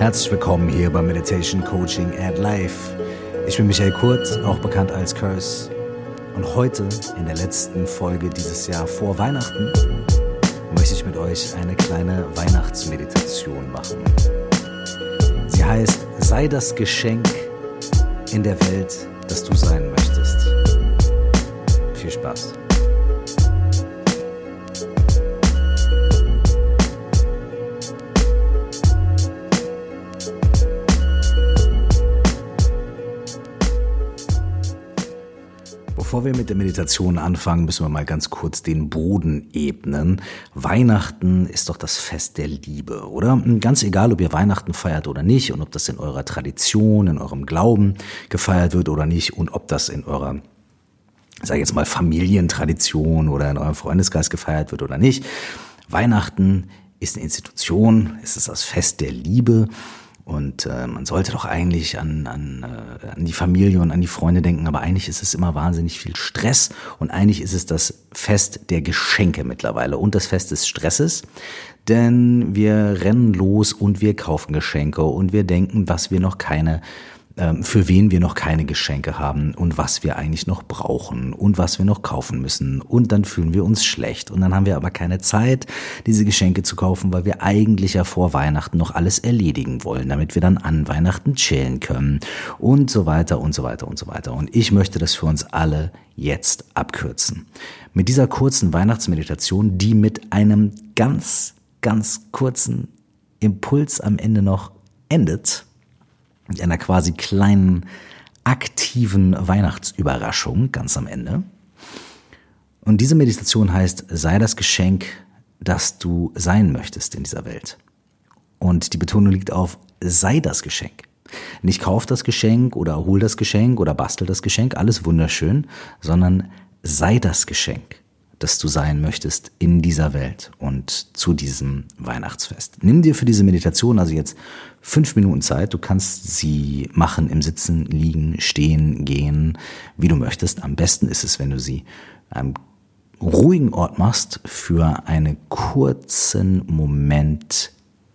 Herzlich willkommen hier bei Meditation Coaching at Life. Ich bin Michael Kurt, auch bekannt als Curse. Und heute, in der letzten Folge dieses Jahr vor Weihnachten, möchte ich mit euch eine kleine Weihnachtsmeditation machen. Sie heißt, sei das Geschenk in der Welt, das du sein möchtest. Viel Spaß. Bevor wir mit der Meditation anfangen, müssen wir mal ganz kurz den Boden ebnen. Weihnachten ist doch das Fest der Liebe, oder? Ganz egal, ob ihr Weihnachten feiert oder nicht und ob das in eurer Tradition, in eurem Glauben gefeiert wird oder nicht und ob das in eurer, sag ich jetzt mal, Familientradition oder in eurem Freundeskreis gefeiert wird oder nicht. Weihnachten ist eine Institution, es ist das Fest der Liebe. Und man sollte doch eigentlich an die Familie und an die Freunde denken, aber eigentlich ist es immer wahnsinnig viel Stress und eigentlich ist es das Fest der Geschenke mittlerweile und das Fest des Stresses, denn wir rennen los und wir kaufen Geschenke und wir denken, für wen wir noch keine Geschenke haben und was wir eigentlich noch brauchen und was wir noch kaufen müssen und dann fühlen wir uns schlecht und dann haben wir aber keine Zeit, diese Geschenke zu kaufen, weil wir eigentlich ja vor Weihnachten noch alles erledigen wollen, damit wir dann an Weihnachten chillen können und so weiter und so weiter und so weiter. Und ich möchte das für uns alle jetzt abkürzen. Mit dieser kurzen Weihnachtsmeditation, die mit einem ganz, ganz kurzen Impuls am Ende noch endet, mit einer quasi kleinen, aktiven Weihnachtsüberraschung ganz am Ende. Und diese Meditation heißt, sei das Geschenk, das du sein möchtest in dieser Welt. Und die Betonung liegt auf, sei das Geschenk. Nicht kauf das Geschenk oder hol das Geschenk oder bastel das Geschenk, alles wunderschön, sondern sei das Geschenk, das du sein möchtest in dieser Welt und zu diesem Weihnachtsfest. Nimm dir für diese Meditation also jetzt 5 Minuten Zeit. Du kannst sie machen im Sitzen, Liegen, Stehen, Gehen, wie du möchtest. Am besten ist es, wenn du sie an einem ruhigen Ort machst, für einen kurzen Moment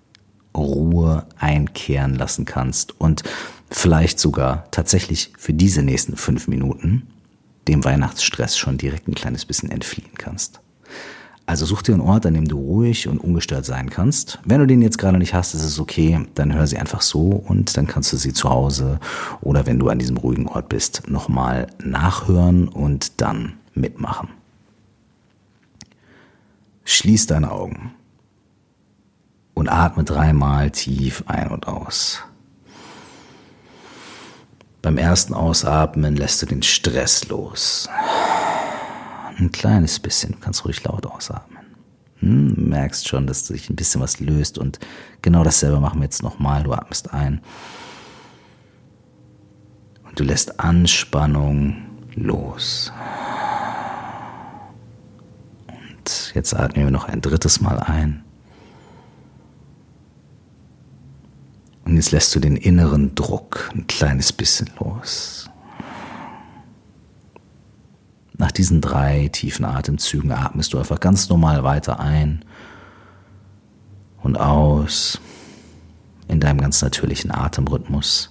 Ruhe einkehren lassen kannst und vielleicht sogar tatsächlich für diese nächsten 5 Minuten dem Weihnachtsstress schon direkt ein kleines bisschen entfliehen kannst. Also such dir einen Ort, an dem du ruhig und ungestört sein kannst. Wenn du den jetzt gerade nicht hast, ist es okay, dann hör sie einfach so und dann kannst du sie zu Hause oder wenn du an diesem ruhigen Ort bist, nochmal nachhören und dann mitmachen. Schließ deine Augen und atme 3-mal tief ein und aus. Beim ersten Ausatmen lässt du den Stress los. Ein kleines bisschen, du kannst ruhig laut ausatmen. Merkst schon, dass sich ein bisschen was löst und genau dasselbe machen wir jetzt nochmal. Du atmest ein und du lässt Anspannung los. Und jetzt atmen wir noch ein 3. Mal ein. Und jetzt lässt du den inneren Druck ein kleines bisschen los. Nach diesen 3 tiefen Atemzügen atmest du einfach ganz normal weiter ein und aus in deinem ganz natürlichen Atemrhythmus.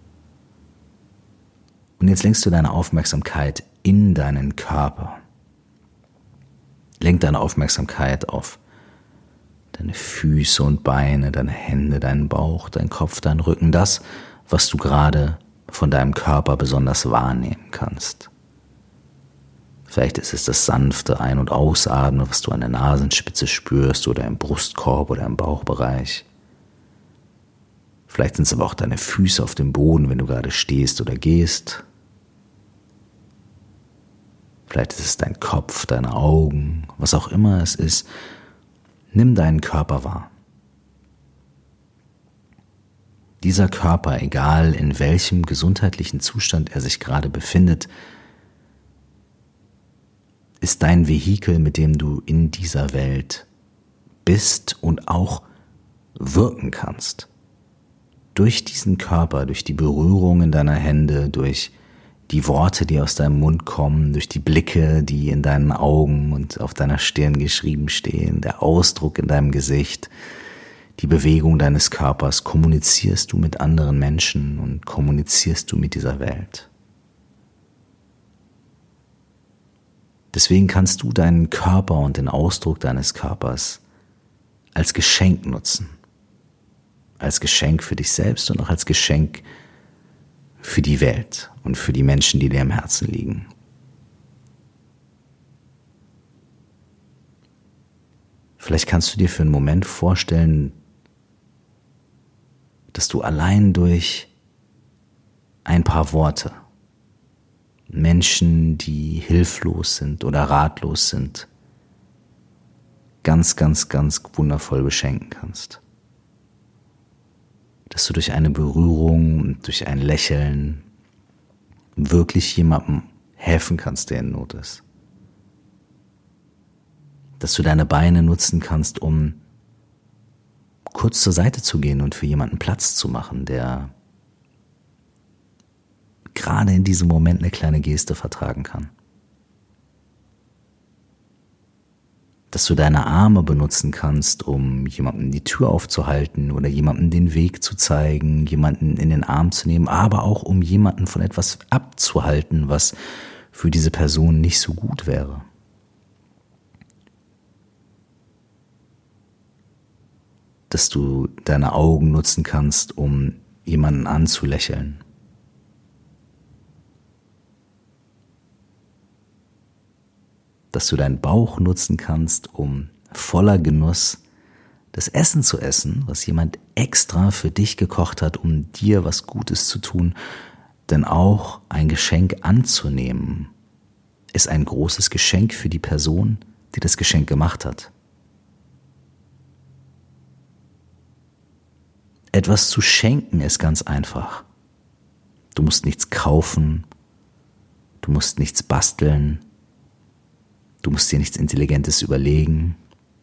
Und jetzt lenkst du deine Aufmerksamkeit in deinen Körper. Lenk deine Aufmerksamkeit auf deine Füße und Beine, deine Hände, deinen Bauch, dein Kopf, dein Rücken, das, was du gerade von deinem Körper besonders wahrnehmen kannst. Vielleicht ist es das sanfte Ein- und Ausatmen, was du an der Nasenspitze spürst oder im Brustkorb oder im Bauchbereich. Vielleicht sind es aber auch deine Füße auf dem Boden, wenn du gerade stehst oder gehst. Vielleicht ist es dein Kopf, deine Augen, was auch immer es ist. Nimm deinen Körper wahr. Dieser Körper, egal in welchem gesundheitlichen Zustand er sich gerade befindet, ist dein Vehikel, mit dem du in dieser Welt bist und auch wirken kannst. Durch diesen Körper, durch die Berührungen deiner Hände, durch die Worte, die aus deinem Mund kommen, durch die Blicke, die in deinen Augen und auf deiner Stirn geschrieben stehen, der Ausdruck in deinem Gesicht, die Bewegung deines Körpers kommunizierst du mit anderen Menschen und kommunizierst du mit dieser Welt. Deswegen kannst du deinen Körper und den Ausdruck deines Körpers als Geschenk nutzen. Als Geschenk für dich selbst und auch als Geschenk für die Welt und für die Menschen, die dir am Herzen liegen. Vielleicht kannst du dir für einen Moment vorstellen, dass du allein durch ein paar Worte Menschen, die hilflos sind oder ratlos sind, ganz, ganz, ganz wundervoll beschenken kannst. Dass du durch eine Berührung und durch ein Lächeln wirklich jemandem helfen kannst, der in Not ist. Dass du deine Beine nutzen kannst, um kurz zur Seite zu gehen und für jemanden Platz zu machen, der gerade in diesem Moment eine kleine Geste vertragen kann. Dass du deine Arme benutzen kannst, um jemandem die Tür aufzuhalten oder jemandem den Weg zu zeigen, jemanden in den Arm zu nehmen, aber auch um jemanden von etwas abzuhalten, was für diese Person nicht so gut wäre. Dass du deine Augen nutzen kannst, um jemanden anzulächeln. Dass du deinen Bauch nutzen kannst, um voller Genuss das Essen zu essen, was jemand extra für dich gekocht hat, um dir was Gutes zu tun. Denn auch ein Geschenk anzunehmen, ist ein großes Geschenk für die Person, die das Geschenk gemacht hat. Etwas zu schenken ist ganz einfach. Du musst nichts kaufen, du musst nichts basteln, du musst dir nichts Intelligentes überlegen.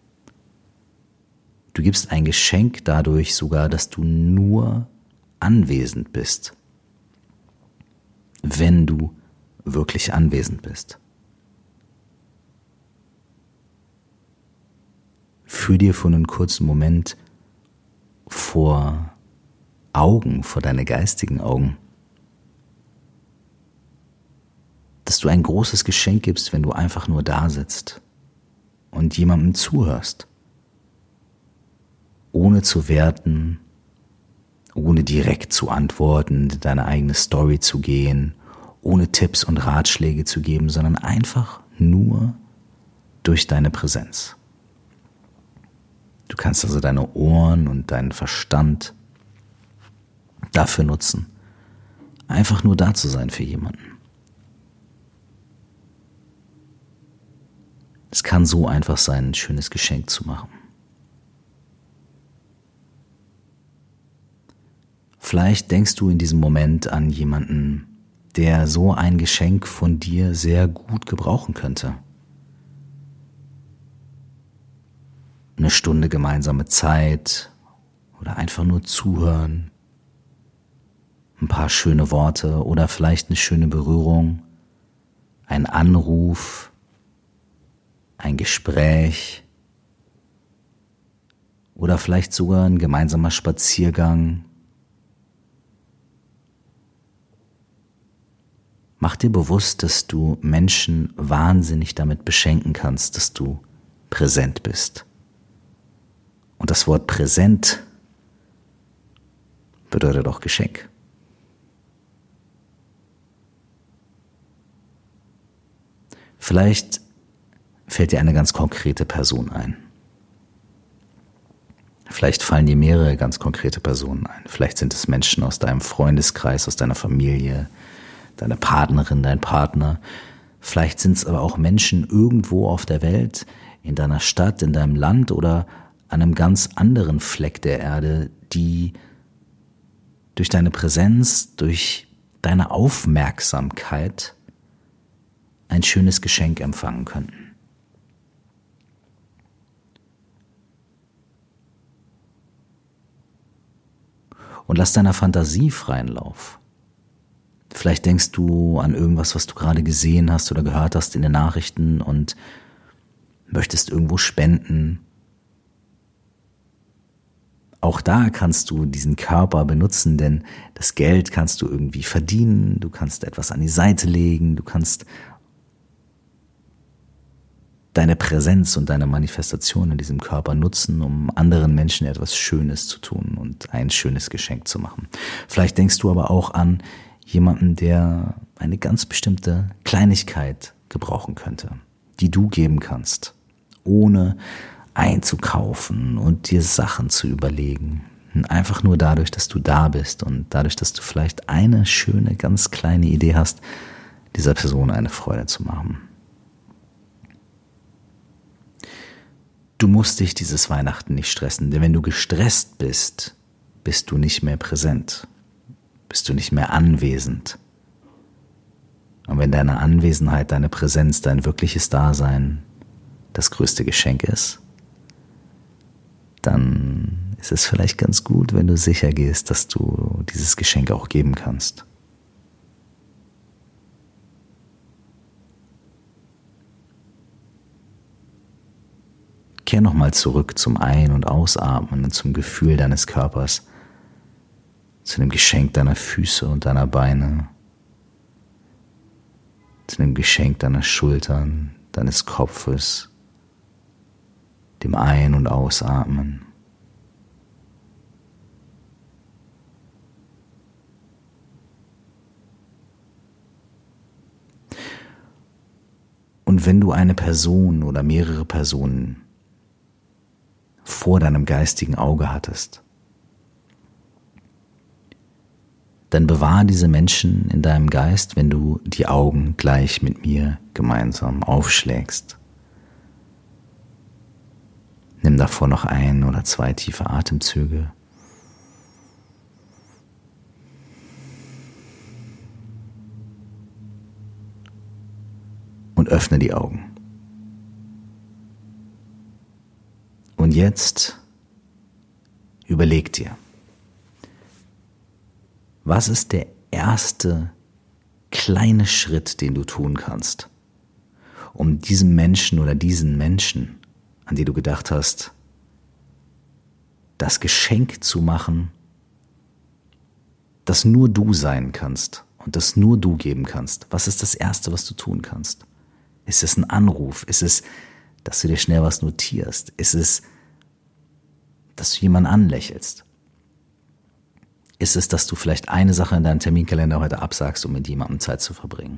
Du gibst ein Geschenk dadurch sogar, dass du nur anwesend bist, wenn du wirklich anwesend bist. Führ dir für einen kurzen Moment vor deine geistigen Augen, dass du ein großes Geschenk gibst, wenn du einfach nur da sitzt und jemandem zuhörst, ohne zu werten, ohne direkt zu antworten, deine eigene Story zu gehen, ohne Tipps und Ratschläge zu geben, sondern einfach nur durch deine Präsenz. Du kannst also deine Ohren und deinen Verstand dafür nutzen, einfach nur da zu sein für jemanden. Es kann so einfach sein, ein schönes Geschenk zu machen. Vielleicht denkst du in diesem Moment an jemanden, der so ein Geschenk von dir sehr gut gebrauchen könnte. Eine Stunde gemeinsame Zeit oder einfach nur zuhören, ein paar schöne Worte oder vielleicht eine schöne Berührung, ein Anruf, ein Gespräch oder vielleicht sogar ein gemeinsamer Spaziergang. Mach dir bewusst, dass du Menschen wahnsinnig damit beschenken kannst, dass du präsent bist. Und das Wort präsent bedeutet auch Geschenk. Vielleicht fällt dir eine ganz konkrete Person ein. Vielleicht fallen dir mehrere ganz konkrete Personen ein. Vielleicht sind es Menschen aus deinem Freundeskreis, aus deiner Familie, deine Partnerin, dein Partner. Vielleicht sind es aber auch Menschen irgendwo auf der Welt, in deiner Stadt, in deinem Land oder an einem ganz anderen Fleck der Erde, die durch deine Präsenz, durch deine Aufmerksamkeit ein schönes Geschenk empfangen könnten. Und lass deiner Fantasie freien Lauf. Vielleicht denkst du an irgendwas, was du gerade gesehen hast oder gehört hast in den Nachrichten und möchtest irgendwo spenden. Auch da kannst du diesen Körper benutzen, denn das Geld kannst du irgendwie verdienen, du kannst etwas an die Seite legen, du kannst deine Präsenz und deine Manifestation in diesem Körper nutzen, um anderen Menschen etwas Schönes zu tun und ein schönes Geschenk zu machen. Vielleicht denkst du aber auch an jemanden, der eine ganz bestimmte Kleinigkeit gebrauchen könnte, die du geben kannst, ohne einzukaufen und dir Sachen zu überlegen. Einfach nur dadurch, dass du da bist und dadurch, dass du vielleicht eine schöne, ganz kleine Idee hast, dieser Person eine Freude zu machen. Du musst dich dieses Weihnachten nicht stressen, denn wenn du gestresst bist, bist du nicht mehr präsent, bist du nicht mehr anwesend. Und wenn deine Anwesenheit, deine Präsenz, dein wirkliches Dasein das größte Geschenk ist, dann ist es vielleicht ganz gut, wenn du sicher gehst, dass du dieses Geschenk auch geben kannst. Kehr nochmal zurück zum Ein- und Ausatmen und zum Gefühl deines Körpers, zu dem Geschenk deiner Füße und deiner Beine, zu dem Geschenk deiner Schultern, deines Kopfes, dem Ein- und Ausatmen. Und wenn du eine Person oder mehrere Personen vor deinem geistigen Auge hattest, dann bewahr diese Menschen in deinem Geist, wenn du die Augen gleich mit mir gemeinsam aufschlägst. Nimm davor noch 1 oder 2 tiefe Atemzüge. Und öffne die Augen. Und jetzt überleg dir, was ist der erste kleine Schritt, den du tun kannst, um diesem Menschen oder diesen Menschen, an die du gedacht hast, das Geschenk zu machen, das nur du sein kannst und das nur du geben kannst. Was ist das Erste, was du tun kannst? Ist es ein Anruf? Ist es, dass du dir schnell was notierst? Ist es, dass du jemanden anlächelst? Ist es, dass du vielleicht eine Sache in deinem Terminkalender heute absagst, um mit jemandem Zeit zu verbringen?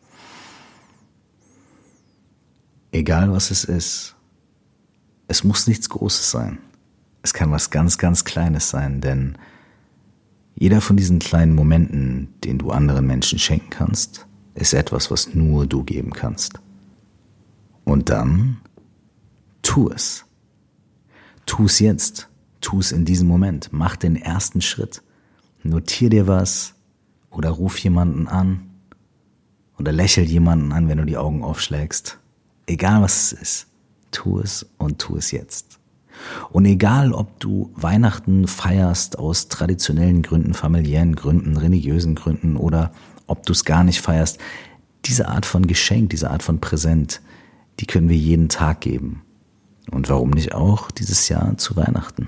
Egal was es ist, es muss nichts Großes sein. Es kann was ganz, ganz Kleines sein, denn jeder von diesen kleinen Momenten, den du anderen Menschen schenken kannst, ist etwas, was nur du geben kannst. Und dann tu es. Tu es jetzt. Tu es in diesem Moment. Mach den ersten Schritt. Notier dir was oder ruf jemanden an oder lächel jemanden an, wenn du die Augen aufschlägst. Egal was es ist, tu es und tu es jetzt. Und egal, ob du Weihnachten feierst aus traditionellen Gründen, familiären Gründen, religiösen Gründen oder ob du es gar nicht feierst, diese Art von Geschenk, diese Art von Präsent, die können wir jeden Tag geben. Und warum nicht auch dieses Jahr zu Weihnachten?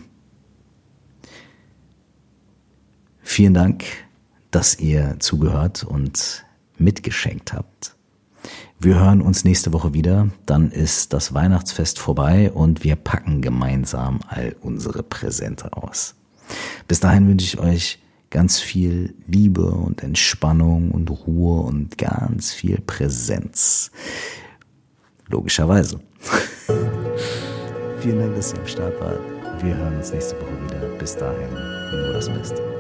Vielen Dank, dass ihr zugehört und mitgeschenkt habt. Wir hören uns nächste Woche wieder, dann ist das Weihnachtsfest vorbei und wir packen gemeinsam all unsere Präsente aus. Bis dahin wünsche ich euch ganz viel Liebe und Entspannung und Ruhe und ganz viel Präsenz. Logischerweise. Vielen Dank, dass ihr am Start wart. Wir hören uns nächste Woche wieder. Bis dahin, nur das Beste.